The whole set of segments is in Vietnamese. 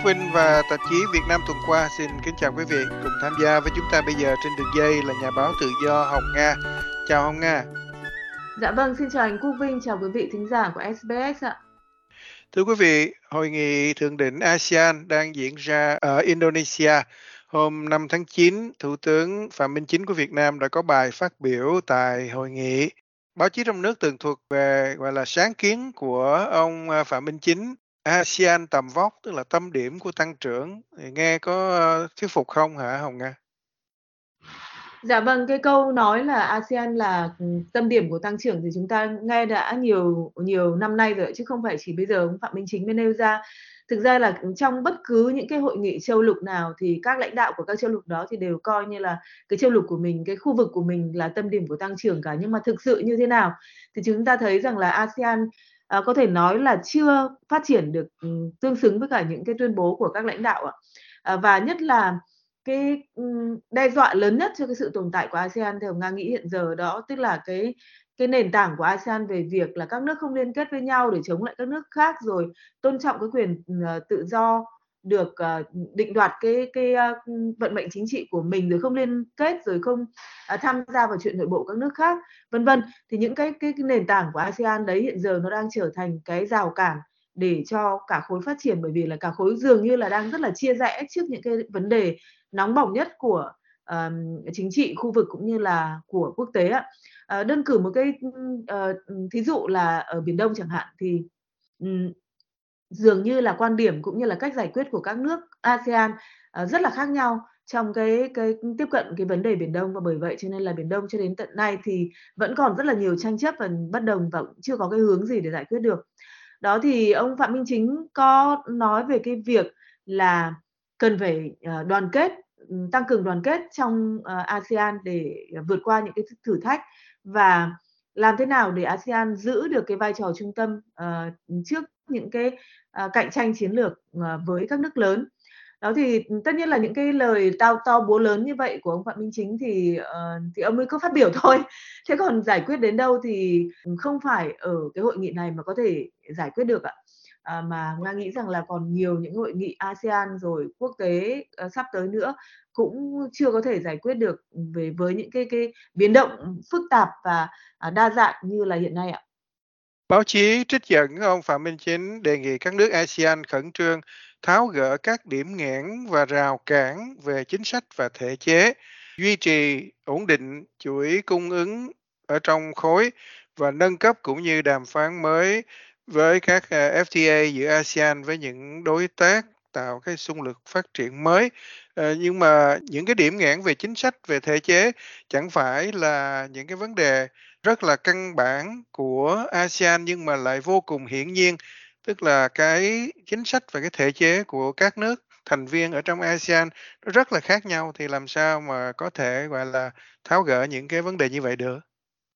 Vinh và tạp chí Việt Nam tuần qua xin kính chào quý vị. Cùng tham gia với chúng ta bây giờ trên đường dây là nhà báo tự do Hồng Nga. Chào Hồng Nga. Dạ vâng, xin chào anh Quốc Vinh, chào quý vị thính giả của SBS ạ. Thưa quý vị, hội nghị thượng đỉnh ASEAN đang diễn ra ở Indonesia. Hôm 5 tháng 9, Thủ tướng Phạm Minh Chính của Việt Nam đã có bài phát biểu tại hội nghị. Báo chí trong nước tường thuật về gọi là sáng kiến của ông Phạm Minh Chính, ASEAN tầm vóc, tức là tâm điểm của tăng trưởng. Thì nghe có thuyết phục không hả Hồng Nga? Dạ vâng, cái câu nói là ASEAN là tâm điểm của tăng trưởng thì chúng ta nghe đã nhiều nhiều năm nay rồi, chứ không phải chỉ bây giờ ông Phạm Minh Chính mới nêu ra. Thực ra là trong bất cứ những cái hội nghị châu lục nào thì các lãnh đạo của các châu lục đó thì đều coi như là cái châu lục của mình, cái khu vực của mình là tâm điểm của tăng trưởng cả. Nhưng mà thực sự như thế nào thì chúng ta thấy rằng là ASEAN có thể nói là chưa phát triển được tương xứng với cả những cái tuyên bố của các lãnh đạo ạ. Và nhất là cái đe dọa lớn nhất cho cái sự tồn tại của ASEAN theo Nga nghĩ hiện giờ đó tức là cái nền tảng của ASEAN về việc là các nước không liên kết với nhau để chống lại các nước khác, rồi tôn trọng cái quyền tự do được định đoạt cái vận mệnh chính trị của mình, rồi không liên kết, rồi không tham gia vào chuyện nội bộ các nước khác, vân vân. Thì những cái nền tảng của ASEAN đấy hiện giờ nó đang trở thành cái rào cản để cho cả khối phát triển, bởi vì là cả khối dường như là đang rất là chia rẽ trước những cái vấn đề nóng bỏng nhất của chính trị khu vực cũng như là của quốc tế ạ. Đơn cử một cái thí dụ là ở Biển Đông chẳng hạn thì dường như là quan điểm cũng như là cách giải quyết của các nước ASEAN rất là khác nhau trong cái tiếp cận cái vấn đề Biển Đông, và bởi vậy cho nên là Biển Đông cho đến tận nay thì vẫn còn rất là nhiều tranh chấp và bất đồng và cũng chưa có cái hướng gì để giải quyết được. Đó, thì ông Phạm Minh Chính có nói về cái việc là cần phải đoàn kết, tăng cường đoàn kết trong ASEAN để vượt qua những cái thử thách, và làm thế nào để ASEAN giữ được cái vai trò trung tâm trước những cái cạnh tranh chiến lược với các nước lớn. Đó, thì tất nhiên là những cái lời to to búa lớn như vậy của ông Phạm Minh Chính thì ông ấy cứ phát biểu thôi. Thế còn giải quyết đến đâu thì không phải ở cái hội nghị này mà có thể giải quyết được ạ. Mà Nga nghĩ rằng là còn nhiều những hội nghị ASEAN rồi quốc tế sắp tới nữa cũng chưa có thể giải quyết được với những cái biến động phức tạp và đa dạng như là hiện nay ạ. Báo chí trích dẫn ông Phạm Minh Chính đề nghị các nước ASEAN khẩn trương tháo gỡ các điểm nghẽn và rào cản về chính sách và thể chế, duy trì ổn định chuỗi cung ứng ở trong khối và nâng cấp cũng như đàm phán mới với các FTA giữa ASEAN với những đối tác tạo cái xung lực phát triển mới. Nhưng mà những cái điểm nghẽn về chính sách, về thể chế chẳng phải là những cái vấn đề rất là căn bản của ASEAN nhưng mà lại vô cùng hiển nhiên, tức là cái chính sách và cái thể chế của các nước thành viên ở trong ASEAN nó rất là khác nhau, thì làm sao mà có thể, gọi là, tháo gỡ những cái vấn đề như vậy được?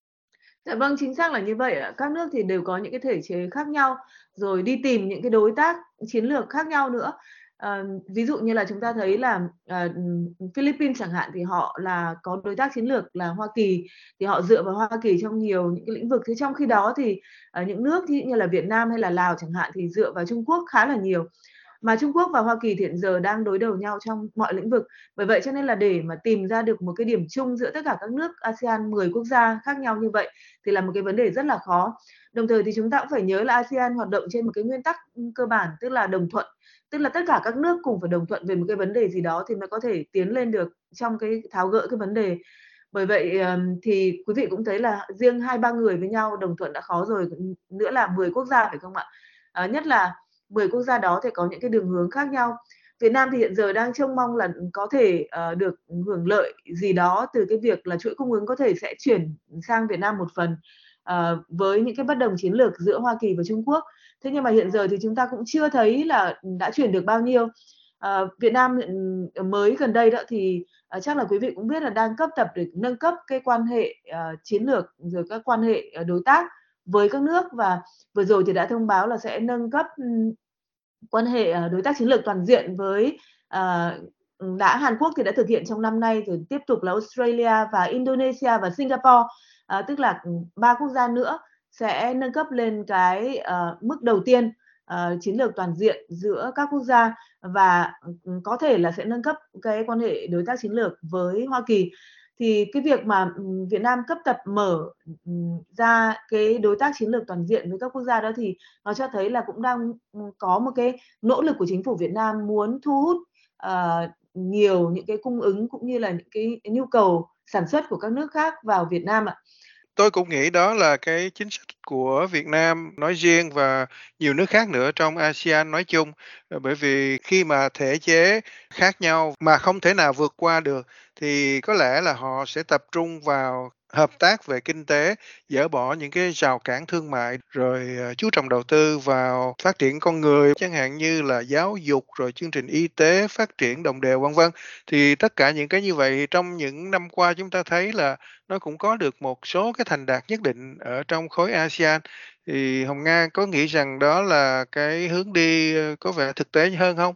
Dạ vâng, chính xác là như vậy ạ. Các nước thì đều có những cái thể chế khác nhau, rồi đi tìm những cái đối tác chiến lược khác nhau nữa. Ví dụ như là chúng ta thấy là, Philippines chẳng hạn thì họ là có đối tác chiến lược là Hoa Kỳ, thì họ dựa vào Hoa Kỳ trong nhiều những cái lĩnh vực. Thế trong khi đó thì, những nước ví dụ như là Việt Nam hay là Lào chẳng hạn thì dựa vào Trung Quốc khá là nhiều. Mà Trung Quốc và Hoa Kỳ thì hiện giờ đang đối đầu nhau trong mọi lĩnh vực. Bởi vậy cho nên là để mà tìm ra được một cái điểm chung giữa tất cả các nước ASEAN 10 quốc gia khác nhau như vậy thì là một cái vấn đề rất là khó. Đồng thời thì chúng ta cũng phải nhớ là ASEAN hoạt động trên một cái nguyên tắc cơ bản, tức là đồng thuận, tức là tất cả các nước cùng phải đồng thuận về một cái vấn đề gì đó thì mới có thể tiến lên được trong cái tháo gỡ cái vấn đề. Bởi vậy thì quý vị cũng thấy là riêng 2-3 người với nhau đồng thuận đã khó rồi, nữa là 10 quốc gia phải không ạ? Nhất là 10 quốc gia đó thì có những cái đường hướng khác nhau. Việt Nam thì hiện giờ đang trông mong là có thể được hưởng lợi gì đó từ cái việc là chuỗi cung ứng có thể sẽ chuyển sang Việt Nam một phần với những cái bất đồng chiến lược giữa Hoa Kỳ và Trung Quốc. Thế nhưng mà hiện giờ thì chúng ta cũng chưa thấy là đã chuyển được bao nhiêu. Việt Nam mới gần đây đó thì chắc là quý vị cũng biết là đang cấp tập để nâng cấp cái quan hệ chiến lược rồi các quan hệ đối tác với các nước, và vừa rồi thì đã thông báo là sẽ nâng cấp quan hệ đối tác chiến lược toàn diện với Hàn Quốc thì đã thực hiện trong năm nay, rồi tiếp tục là Australia và Indonesia và Singapore, tức là 3 quốc gia nữa sẽ nâng cấp lên cái mức đầu tiên chiến lược toàn diện giữa các quốc gia và có thể là sẽ nâng cấp cái quan hệ đối tác chiến lược với Hoa Kỳ. Thì cái việc mà Việt Nam cấp tập mở ra cái đối tác chiến lược toàn diện với các quốc gia đó thì nó cho thấy là cũng đang có một cái nỗ lực của chính phủ Việt Nam muốn thu hút nhiều những cái cung ứng cũng như là những cái nhu cầu sản xuất của các nước khác vào Việt Nam ạ. Tôi cũng nghĩ đó là cái chính sách của Việt Nam nói riêng và nhiều nước khác nữa trong ASEAN nói chung. Bởi vì khi mà thể chế khác nhau mà không thể nào vượt qua được thì có lẽ là họ sẽ tập trung vào hợp tác về kinh tế, dỡ bỏ những cái rào cản thương mại, rồi chú trọng đầu tư vào phát triển con người, chẳng hạn như là giáo dục, rồi chương trình y tế, phát triển đồng đều, vân vân. Thì tất cả những cái như vậy trong những năm qua chúng ta thấy là nó cũng có được một số cái thành đạt nhất định ở trong khối ASEAN. Thì Hồng Nga có nghĩ rằng đó là cái hướng đi, có vẻ thực tế hơn không?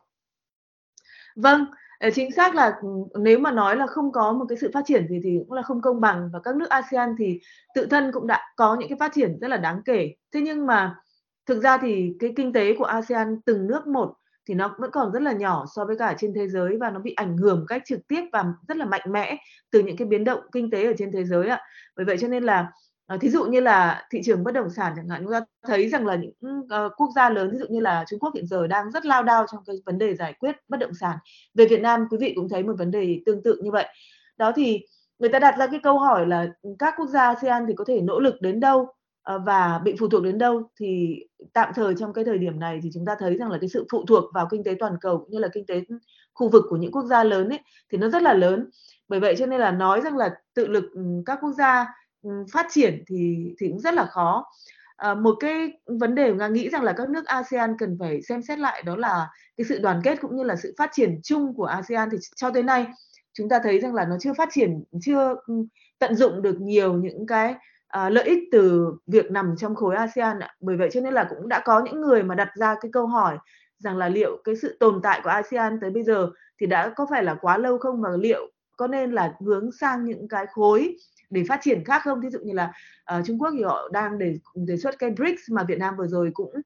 Vâng, chính xác là, nếu mà nói là không có một cái sự phát triển gì thì cũng là không công bằng và các nước ASEAN thì tự thân cũng đã có những cái phát triển rất là đáng kể. Thế nhưng mà thực ra thì cái kinh tế của ASEAN từng nước một thì nó vẫn còn rất là nhỏ so với cả trên thế giới và nó bị ảnh hưởng một cách trực tiếp và rất là mạnh mẽ từ những cái biến động kinh tế ở trên thế giới ạ. Bởi vậy cho nên là, thí dụ như là thị trường bất động sản chẳng hạn, chúng ta thấy rằng là những, quốc gia lớn, ví dụ như là Trung Quốc hiện giờ đang rất lao đao trong cái vấn đề giải quyết bất động sản. Về Việt Nam, quý vị cũng thấy một vấn đề tương tự như vậy. Đó thì người ta đặt ra cái câu hỏi là, các quốc gia ASEAN thì có thể nỗ lực đến đâu, và bị phụ thuộc đến đâu? Thì tạm thời trong cái thời điểm này thì chúng ta thấy rằng là cái sự phụ thuộc vào kinh tế toàn cầu cũng như là kinh tế khu vực của những quốc gia lớn ấy, thì nó rất là lớn. Bởi vậy cho nên là nói rằng là tự lực, các quốc gia, phát triển thì cũng rất là khó. Một cái vấn đề mà nghĩ rằng là các nước ASEAN cần phải xem xét lại đó là cái sự đoàn kết cũng như là sự phát triển chung của ASEAN thì cho tới nay chúng ta thấy rằng là nó chưa phát triển, chưa, tận dụng được nhiều những cái, lợi ích từ việc nằm trong khối ASEAN ạ. Bởi vậy cho nên là cũng đã có những người mà đặt ra cái câu hỏi rằng là liệu cái sự tồn tại của ASEAN tới bây giờ thì đã có phải là quá lâu không? Và liệu có nên là hướng sang những cái khối để phát triển khác không? Ví dụ như là, Trung Quốc thì họ đang đề xuất cái BRICS mà Việt Nam vừa rồi cũng,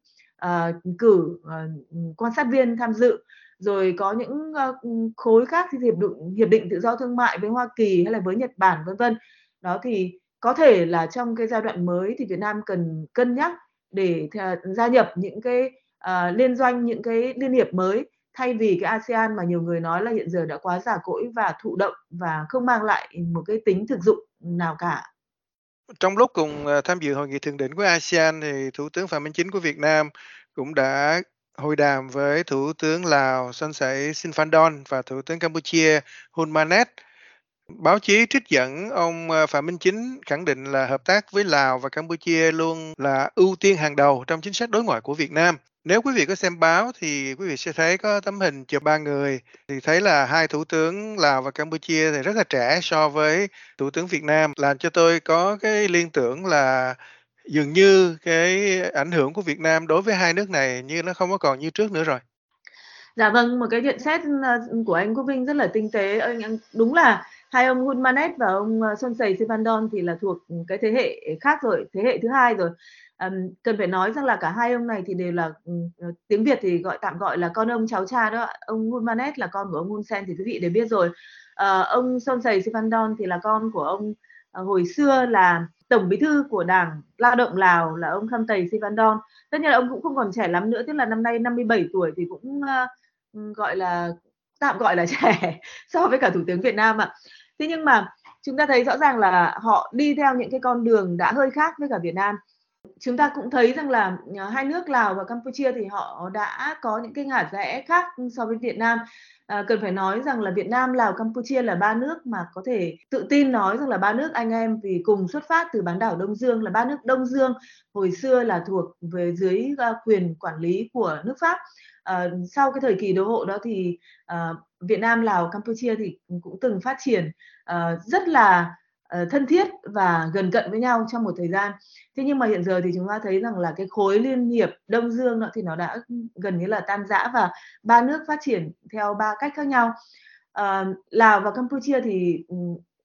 cử, quan sát viên tham dự. Rồi có những, khối khác như hiệp định tự do thương mại với Hoa Kỳ hay là với Nhật Bản, vân vân. Đó, thì có thể là trong cái giai đoạn mới thì Việt Nam cần cân nhắc để gia nhập những cái, liên doanh, những cái liên hiệp mới, thay vì cái ASEAN mà nhiều người nói là hiện giờ đã quá già cỗi và thụ động và không mang lại một cái tính thực dụng nào cả. Trong lúc cùng, tham dự hội nghị thượng đỉnh của ASEAN thì Thủ tướng Phạm Minh Chính của Việt Nam cũng đã hội đàm với Thủ tướng Lào Son Sảy Siphandone và Thủ tướng Campuchia Hun Manet. Báo chí trích dẫn ông, Phạm Minh Chính khẳng định là hợp tác với Lào và Campuchia luôn là ưu tiên hàng đầu trong chính sách đối ngoại của Việt Nam. Nếu quý vị có xem báo thì quý vị sẽ thấy có tấm hình chụp ba người, thì thấy là hai thủ tướng Lào và Campuchia thì rất là trẻ so với thủ tướng Việt Nam, làm cho tôi có cái liên tưởng là dường như cái ảnh hưởng của Việt Nam đối với hai nước này như nó không có còn như trước nữa rồi. Dạ vâng, một cái nhận xét, của anh Quốc Vinh rất là tinh tế. Anh đúng là hai ông Hun Manet và ông, Son Siphandone thì là thuộc, cái thế hệ khác rồi, thế hệ thứ hai rồi. Cần phải nói rằng là cả hai ông này thì đều là, tiếng Việt thì tạm gọi là con ông cháu cha đó ạ. Ông Hun Manet là con của ông Hun Sen thì quý vị đều biết rồi. Ông Son Siphandone thì là con của ông, hồi xưa là Tổng Bí thư của Đảng Lao động Lào là ông Khamtay Siphandone. Tất nhiên là ông cũng không còn trẻ lắm nữa, tức là năm nay 57 tuổi thì cũng, gọi là, tạm gọi là trẻ so với cả Thủ tướng Việt Nam ạ. Thế nhưng mà chúng ta thấy rõ ràng là họ đi theo những cái con đường đã hơi khác với cả Việt Nam. Chúng ta cũng thấy rằng là, hai nước Lào và Campuchia thì họ đã có những cái ngả rẽ khác so với Việt Nam. Cần phải nói rằng là Việt Nam, Lào, Campuchia là ba nước mà có thể tự tin nói rằng là ba nước anh em vì cùng xuất phát từ bán đảo Đông Dương, là ba nước Đông Dương, hồi xưa là thuộc về dưới, quyền quản lý của nước Pháp. Sau cái thời kỳ đô hộ đó thì, Việt Nam, Lào, Campuchia thì cũng từng phát triển, rất là, thân thiết và gần cận với nhau trong một thời gian. Thế nhưng mà hiện giờ thì chúng ta thấy rằng là cái khối liên hiệp Đông Dương đó thì nó đã gần như là tan rã và ba nước phát triển theo ba cách khác nhau. Lào và Campuchia thì,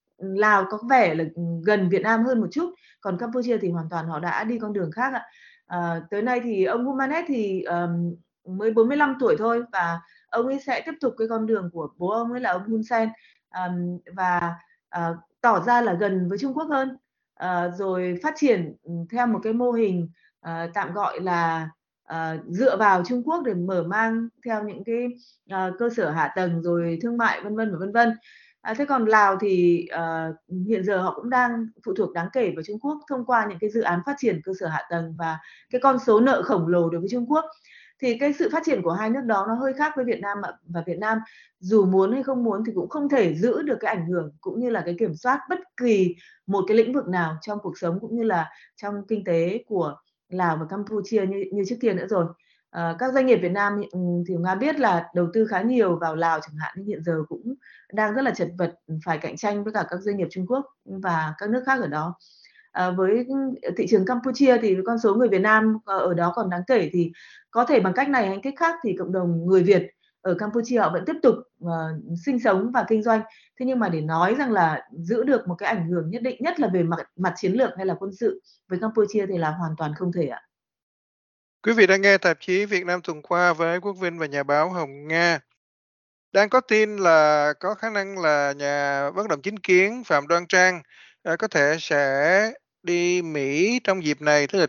Lào có vẻ là, gần Việt Nam hơn một chút, còn Campuchia thì hoàn toàn họ đã đi con đường khác ạ. Tới nay thì ông Hulmanet thì, mới 45 tuổi thôi và ông ấy sẽ tiếp tục cái con đường của bố ông ấy là ông Hun Sen, và, tỏ ra là gần với Trung Quốc hơn, rồi phát triển, theo một cái mô hình, tạm gọi là, dựa vào Trung Quốc để mở mang theo những cái, cơ sở hạ tầng rồi thương mại vân vân và vân vân. Thế còn Lào thì, hiện giờ họ cũng đang phụ thuộc đáng kể vào Trung Quốc thông qua những cái dự án phát triển cơ sở hạ tầng và cái con số nợ khổng lồ đối với Trung Quốc. Thì cái sự phát triển của hai nước đó nó hơi khác với Việt Nam ạ. Và Việt Nam dù muốn hay không muốn thì cũng không thể giữ được cái ảnh hưởng cũng như là cái kiểm soát bất kỳ một cái lĩnh vực nào trong cuộc sống cũng như là trong kinh tế của Lào và Campuchia như như trước kia nữa rồi. Các doanh nghiệp Việt Nam thì Nga biết là đầu tư khá nhiều vào Lào chẳng hạn, nhưng hiện giờ cũng đang rất là chật vật, phải cạnh tranh với cả các doanh nghiệp Trung Quốc và các nước khác ở đó. Với thị trường Campuchia thì con số người Việt Nam, ở đó còn đáng kể thì có thể bằng cách này hay cách khác thì cộng đồng người Việt ở Campuchia họ vẫn tiếp tục, sinh sống và kinh doanh. Thế nhưng mà để nói rằng là giữ được một cái ảnh hưởng nhất định, nhất là về mặt mặt chiến lược hay là quân sự với Campuchia thì là hoàn toàn không thể ạ. Quý vị đang nghe tạp chí Việt Nam tuần qua với Quốc Vinh và nhà báo Hồng Nga. Đang có tin là có khả năng là nhà bất đồng chính kiến Phạm Đoan Trang có thể sẽ đi Mỹ trong dịp này, tức là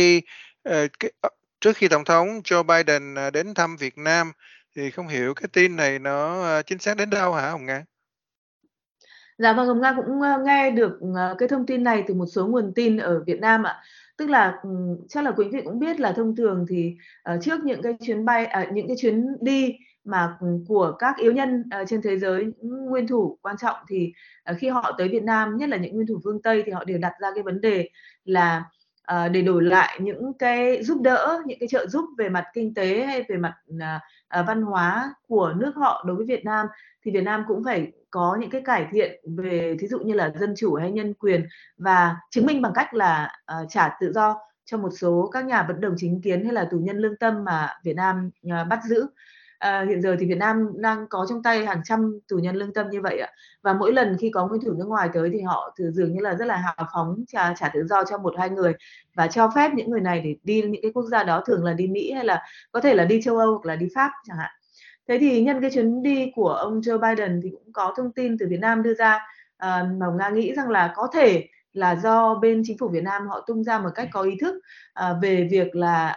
trước khi Tổng thống Joe Biden đến thăm Việt Nam. Thì không hiểu cái tin này nó chính xác đến đâu hả Hồng Nga? Dạ vâng, Hồng Nga cũng, nghe được, cái thông tin này từ một số nguồn tin ở Việt Nam ạ. Tức là, chắc là quý vị cũng biết là thông thường thì, trước những cái chuyến bay những cái chuyến đi mà, của các yếu nhân, trên thế giới, những nguyên thủ quan trọng thì, khi họ tới Việt Nam, nhất là những nguyên thủ phương Tây thì họ đều đặt ra cái vấn đề là, để đổi lại những cái giúp đỡ, những cái trợ giúp về mặt kinh tế hay về mặt, văn hóa của nước họ đối với Việt Nam, thì Việt Nam cũng phải có những cái cải thiện về thí dụ như là dân chủ hay nhân quyền và chứng minh bằng cách là, trả tự do cho một số các nhà bất đồng chính kiến hay là tù nhân lương tâm mà Việt Nam, bắt giữ. Hiện giờ thì Việt Nam đang có trong tay hàng trăm tù nhân lương tâm như vậy ạ. Và mỗi lần khi có nguyên thủ nước ngoài tới thì họ dường như là rất là hào phóng trả tự do cho một 2 người và cho phép những người này để đi những cái quốc gia đó, thường là đi Mỹ hay là có thể là đi châu Âu hoặc là đi Pháp chẳng hạn. Thế thì nhân cái chuyến đi của ông Joe Biden thì cũng có thông tin từ Việt Nam đưa ra, mà Nga nghĩ rằng là có thể là do bên chính phủ Việt Nam họ tung ra một cách có ý thức, về việc là,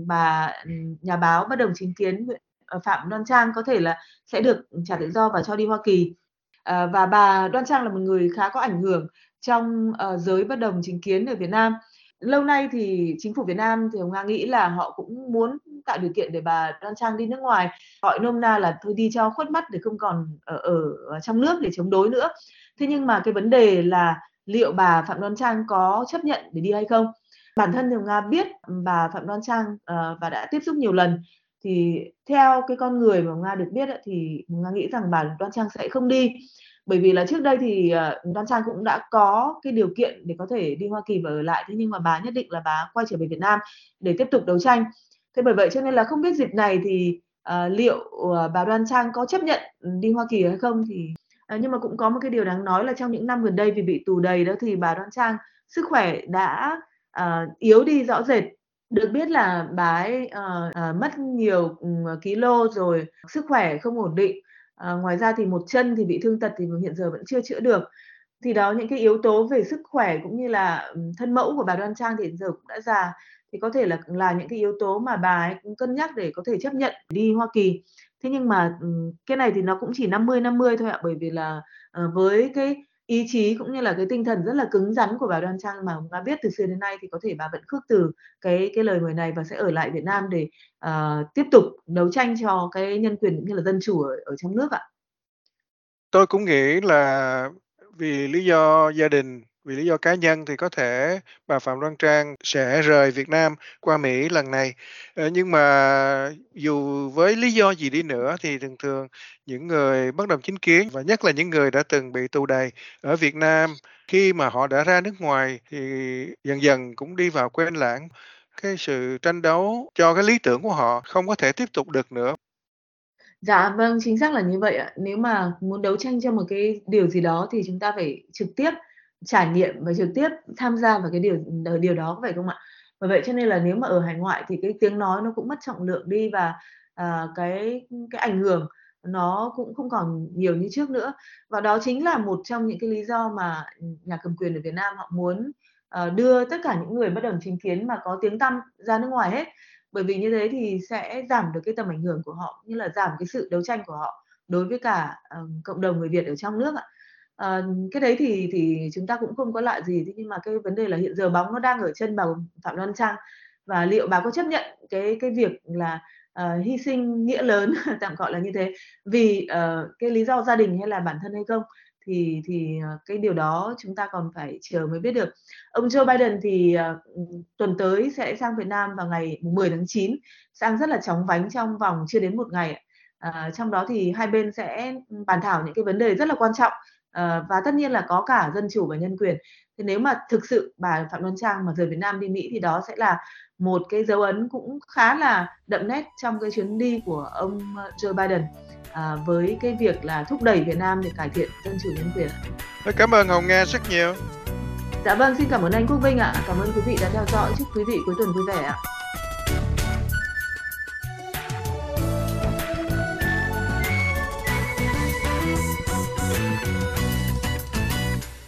nhà báo bất đồng chính kiến Phạm Đoan Trang có thể là sẽ được trả tự do và cho đi Hoa Kỳ. Và bà Đoan Trang là một người khá có ảnh hưởng trong, giới bất đồng chính kiến ở Việt Nam. Lâu nay thì chính phủ Việt Nam thì Nga nghĩ là họ cũng muốn tạo điều kiện để bà Đoan Trang đi nước ngoài, gọi nôm na là thôi đi cho khuất mắt để không còn ở trong nước để chống đối nữa. Thế nhưng mà cái vấn đề là liệu bà Phạm Đoan Trang có chấp nhận để đi hay không? Bản thân thì Nga biết bà Phạm Đoan Trang, và đã tiếp xúc nhiều lần, thì theo cái con người mà Nga được biết á, thì Nga nghĩ rằng bà Đoan Trang sẽ không đi. Bởi vì là trước đây thì, Đoan Trang cũng đã có cái điều kiện để có thể đi Hoa Kỳ và ở lại, thế nhưng mà bà nhất định là bà quay trở về Việt Nam để tiếp tục đấu tranh. Thế bởi vậy cho nên là không biết dịp này thì, liệu, bà Đoan Trang có chấp nhận, đi Hoa Kỳ hay không thì nhưng mà cũng có một cái điều đáng nói là trong những năm gần đây vì bị tù đầy đó thì bà Đoan Trang sức khỏe đã, yếu đi rõ rệt. Được biết là bà ấy, mất nhiều, ki-lô rồi sức khỏe không ổn định. Ngoài ra thì một chân thì bị thương tật thì hiện giờ vẫn chưa chữa được. Thì đó, những cái yếu tố về sức khỏe cũng như là, thân mẫu của bà Đoan Trang thì hiện giờ cũng đã già, thì có thể là những cái yếu tố mà bà ấy cũng cân nhắc để có thể chấp nhận đi Hoa Kỳ. Thế nhưng mà, cái này thì nó cũng chỉ 50-50 thôi ạ, bởi vì là, với cái ý chí cũng như là cái tinh thần rất là cứng rắn của bà Đoan Trang mà Nga biết từ xưa đến nay thì có thể bà vẫn khước từ cái lời mời này và sẽ ở lại Việt Nam để, tiếp tục đấu tranh cho cái nhân quyền cũng như là dân chủ ở trong nước ạ. Tôi cũng nghĩ là vì lý do gia đình, vì lý do cá nhân thì có thể bà Phạm Đoan Trang sẽ rời Việt Nam qua Mỹ lần này. Nhưng mà dù với lý do gì đi nữa thì thường thường những người bất đồng chính kiến và nhất là những người đã từng bị tù đày ở Việt Nam, khi mà họ đã ra nước ngoài thì dần dần cũng đi vào quên lãng. Cái sự tranh đấu cho cái lý tưởng của họ không có thể tiếp tục được nữa. Dạ, vâng, chính xác là như vậy ạ. Nếu mà muốn đấu tranh cho một cái điều gì đó thì chúng ta phải trực tiếp trải nghiệm và trực tiếp tham gia vào cái điều đó, có phải không ạ? Bởi vậy cho nên là nếu mà ở hải ngoại thì cái tiếng nói nó cũng mất trọng lượng đi và, cái ảnh hưởng nó cũng không còn nhiều như trước nữa. Và đó chính là một trong những cái lý do mà, nhà cầm quyền ở Việt Nam họ muốn, đưa tất cả những người bất đồng chính kiến mà có tiếng tăm ra nước ngoài hết. Bởi vì như thế thì sẽ giảm được cái tầm ảnh hưởng của họ, như là giảm cái sự đấu tranh của họ đối với cả, cộng đồng người Việt ở trong nước ạ. Ờ, cái đấy thì chúng ta cũng không có lạ gì, thế nhưng mà cái vấn đề là hiện giờ bóng nó đang ở chân bà Phạm Đoan Trang và liệu bà có chấp nhận cái việc là, hy sinh nghĩa lớn, tạm gọi là như thế, vì, cái lý do gia đình hay là bản thân hay không? Thì cái điều đó chúng ta còn phải chờ mới biết được. Ông Joe Biden thì, tuần tới sẽ sang Việt Nam vào ngày 10 tháng 9, sang rất là chóng vánh trong vòng chưa đến 1 ngày ạ. Trong đó thì hai bên sẽ, bàn thảo những cái vấn đề rất là quan trọng, và tất nhiên là có cả dân chủ và nhân quyền. Thế nếu mà thực sự bà Phạm Đoan Trang mà rời Việt Nam đi Mỹ thì đó sẽ là một cái dấu ấn cũng khá là đậm nét trong cái chuyến đi của ông, Joe Biden, với cái việc là thúc đẩy Việt Nam để cải thiện dân chủ nhân quyền ạ. Tôi cảm ơn Hồng Nga rất nhiều. Dạ vâng, xin cảm ơn anh Quốc Vinh ạ. Cảm ơn quý vị đã theo dõi. Chúc quý vị cuối tuần vui vẻ ạ.